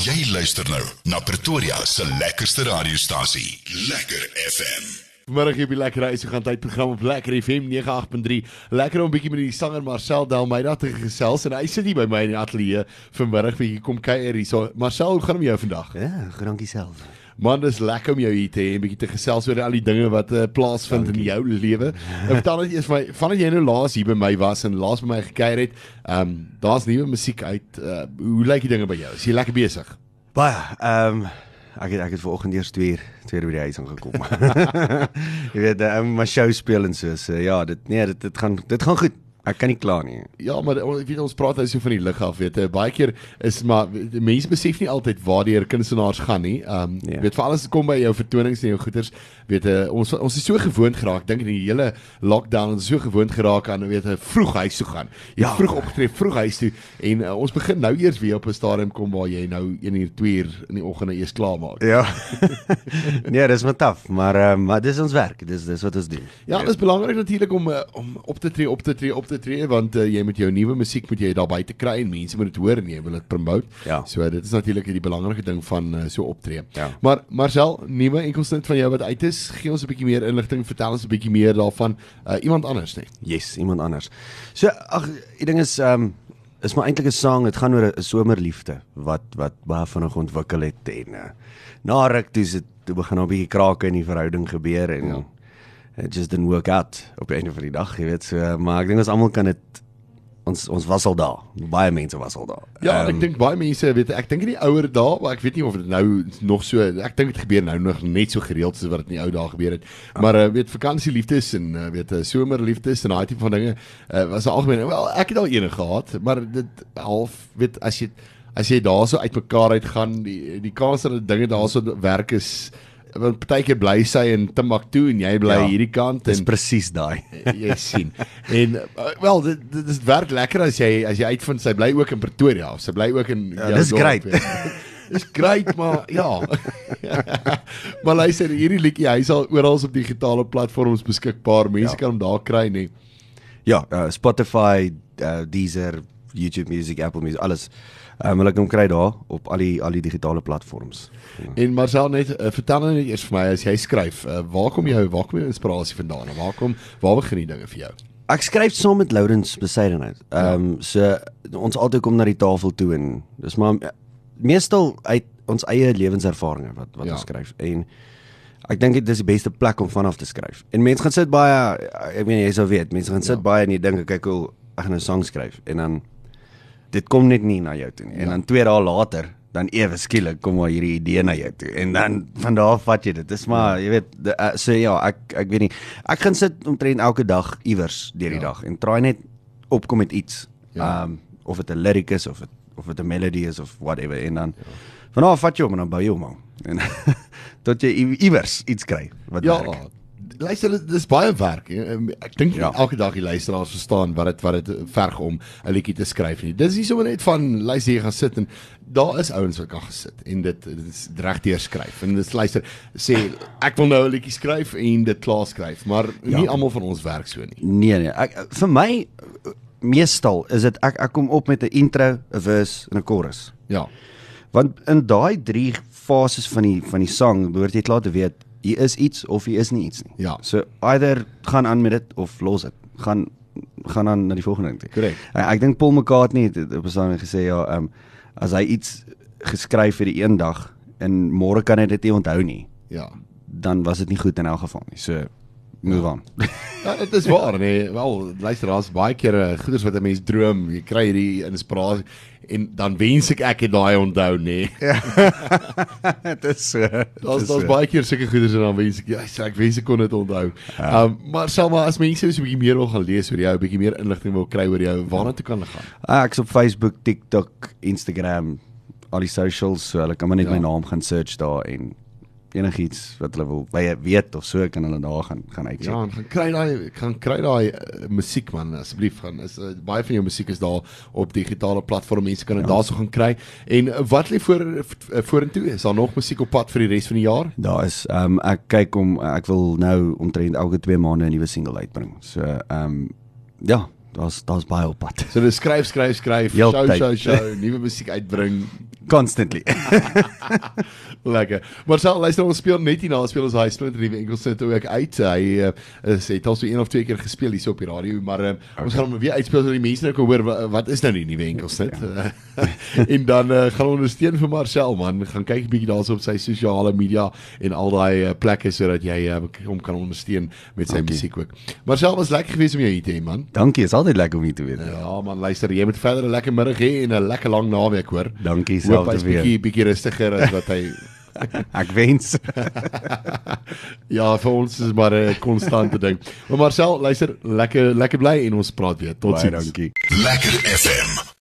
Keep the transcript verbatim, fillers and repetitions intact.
Jy luister nou na Pretoria se lekkerste radiostasie, Lekker F M. Vanmiddag hier op die Lekker Reisgenoot tydprogram op Lekker F M nege agt punt drie. Lekker om 'n bietjie met die sanger Marcel Delmeida te gesels en hy sit hier by my in die ateljee vanmiddag bietjie kom kuier hier. So Marcel, hoe gaan dit met jou vandag? Ja, dankie self. Man, dis lekker om jou hier te hê en bietjie te gesels oor al die dinge wat uh, plaasvind dankie. In jou lewe. En vertel net eers vir my, vandat jy nou laas hier by my was en laas by my gekuier het, ehm um, daar's nuwe musiek uit. Uh, hoe lyk die dinge by jou? Is jy lekker besig? Baie, ehm um, Ek het, ek het vanoggend eers twee uur, twee uur by die huis aangekom. Jy weet, ek moet my show speel en so, so ja, dit, nee, dit, dit, gaan, dit gaan goed. Ek kan nie klaar nie. Ja, maar ek weet ons praat nou so van die lig af, weet, baie keer is maar mense besef nie altyd waar die kunstenaars gaan nie. Ehm um, ja. Weet, vir alles kom by jou vertonings en jou goeders, weet uh, ons ons is so gewoond geraak. Ek dink in die hele lockdown ons is so gewoond geraak aan weet 'n vroeg huis toe gaan. Jy ja. vroeg opgetree, vroeg huis toe en uh, ons begin nou eers weer op 'n stadium kom waar jy nou een uur, twee uur in die oggend eers klaar maak. Ja. Nee, dis maar taaf, maar uh, maar dis ons werk. Dis dis wat ons doen. Ja, dit is belangrik natuurlik om uh, om op te tree, op te tree, op te tree want uh, jy moet jou nuwe musiek moet jy daar buite kry en mense moet dit hoor en jy wil dit promote. Ja. So uh, dit is natuurlik die belangrike ding van uh, so optree. Ja. Maar Marcel, nuwe enkelsnit van jou wat uit is, gee ons 'n bietjie meer inligting, vertel ons 'n bietjie meer daarvan. Uh, iemand anders net. Yes, iemand anders. So ag, die ding is ehm um, is maar eintlik 'n sang, dit gaan oor 'n somerliefde wat wat baie vinnig ontwikkel het en uh, na ruk toe sit toe begin daar 'n bietjie krake in die verhouding gebeur en ja. It just didn't work out op 'n einde van die dag, jy weet, so, maar ek dink ons almal kan dit ons ons was al daar. Baie mense was al daar. Ja, um, ek dink baie mense, weet ek dink in die ouer dae, maar ek weet nie of dit nou nog so, ek dink dit gebeur nou nog net so gereeld soos wat dit in die ou dae gebeur het. Ja. Maar uh, weet vakansieliefdes en uh, weet uh, somerliefdes en daai tipe van dinge uh, was algemeen. Wel, ek het al eene gehad, maar dit half weet as jy as jy daarso uitmekaar uitgaan, die die kans dat dinge daarso werk is want partykeer bly sy in Timbuktu en jy bly ja, hierdie kant en dis presies daai. Jy sien. En uh, wel dit dit is werk lekker as jy as jy uitvind sy bly ook in Pretoria of sy bly ook in ja, dis great. Dis great, maar ja. Maar luister, hierdie liedjie, hy sal oral op digitale platforms beskikbaar. Mense ja. kan hom daar kry nie. Ja, uh, Spotify, uh, Deezer, YouTube Music, Apple Music, alles. Um, hulle kan hom kry daar op al die al die digitale platforms. Ja. En Marcel net uh, vertel net eers vir my as jy skryf, uh, waar kom jou waar kom jou inspirasie vandaan? Waar kom waar begin die dinge vir jou? Ek skryf saam met Lourens Besuidenhout. Ehm um, so ons altyd kom na die tafel toe en dis maar meestal uit ons eie lewenservarings wat wat ja. ons skryf en ek dink dit is die beste plek om vanaf te skryf. En mense gaan sit baie, ek weet jy sou weet, mense gaan sit ja. baie en jy dink kyk hoe ek gaan 'n sang skryf en dan dit kom net nie na jou toe nie. En ja. dan twee dae later, dan ewe skielik kom maar hierdie idee na jou toe. En dan van daar af vat jy dit. Dis maar, ja. jy weet, de, uh, so ja, ek ek weet nie. Ek gaan sit omtrent elke dag iewers deur die ja. dag en try net opkom met iets. Ja. Um of dit 'n lyric is of het, of dit 'n melody is of whatever en dan ja. van daar af vat jy hom en dan bou jy hom aan. En tot jy iewers iets kry wat ja. werk. Luister, dit is baie werk. Ek dink ja. elke dag die luisteraars verstaan wat dit wat dit verg om 'n liedjie te skryf nie. Dis nie sommer net van luister jy gaan sit en daar is ouens wat kan gesit en dit dit is regdeur skryf. En dis luister sê ek wil nou 'n liedjie skryf en dit klaar skryf, maar nie ja. almal van ons werk so nie. Nee nee, ek vir my meestal is dit ek ek kom op met 'n intro, 'n verse en 'n chorus. Ja. Want in daai drie fases van die van die sang behoort jy klaar te weet hier is iets of hier is nie iets nie. Ja. So either gaan aan met dit of los dit. Gaan gaan aan na die volgende ding toe. Korrek. Ek, ek dink Paul McCartney het op 'n stadium gesê ja, ehm um, as hy iets geskryf vir die een dag en môre kan hy dit nie onthou nie. Ja. Dan was dit nie goed in elk geval nie. So move ja. on. Ja, dit is waar nee. Wel, luister, daar's baie kere goeders wat 'n mens droom. Jy kry hierdie inspirasie en dan wens ek ek het daai onthou nê. Ja. Dit is so. Daar's daar's baie keer sulke goeders en dan wens ek ja, ek wens ek kon dit onthou. Ja. Um, maar Selma, as mense so 'n bietjie meer wil gaan lees oor jou, 'n bietjie meer inligting wil kry oor jou, waarna toe kan hulle gaan? Ah, ek's op Facebook, TikTok, Instagram, al die socials, so hulle kan maar net ja. my naam gaan search daar en enigiets wat hulle wil weet of so kan hulle daar gaan gaan uitcheck. Ja, gaan kry daai gaan kry daai uh, musiek man asseblief gaan. Is uh, baie van jou musiek is daar op digitale platforms. Mense kan dit ja. daarso gaan kry. En uh, wat lê voor uh, vorentoe? Is daar nog musiek op pad vir die res van die jaar? Daar is ehm um, ek kyk om ek wil nou omtrent elke twee maande 'n nuwe single uitbring. So ehm um, ja, daar's daar's baie op pad. So dis skryf, skryf, skryf, show, Heeltyd. show, show, nuwe musiek uitbring. Constantly. Lekker. Maar sal luister, ons speel net hierna speel ons hy splinter nuwe Engelsnit ook uit. Hy uh, is het al so een of twee keer gespeel hier so op die radio, maar uh, okay. ons gaan hom weer uitspeel sodat die mense nou kan hoor wat, wat is nou die nuwe Engelsnit. Ja. En dan uh, gaan ons ondersteun vir Marcel man. Gaan kyk 'n bietjie daarso op sy sosiale media en al daai uh, plekke sodat jy uh, hom kan ondersteun met sy Dankie. musiek ook. Marcel, was lekker geweest om jou hier te hê man. Dankie, is altyd lekker om hier te wees. Ja man, luister, jy moet verder 'n lekker middag hê en 'n lekker lang naweek hoor. Dankie Hoop selfde hy's weer. bietjie bietjie rustiger as wat hy Ek wens. Ja, vir ons is maar 'n konstante ding. Maar Marcel, luister, lekker lekker bly en ons praat weer. Baie Totsiens. dankie. Lekker F M.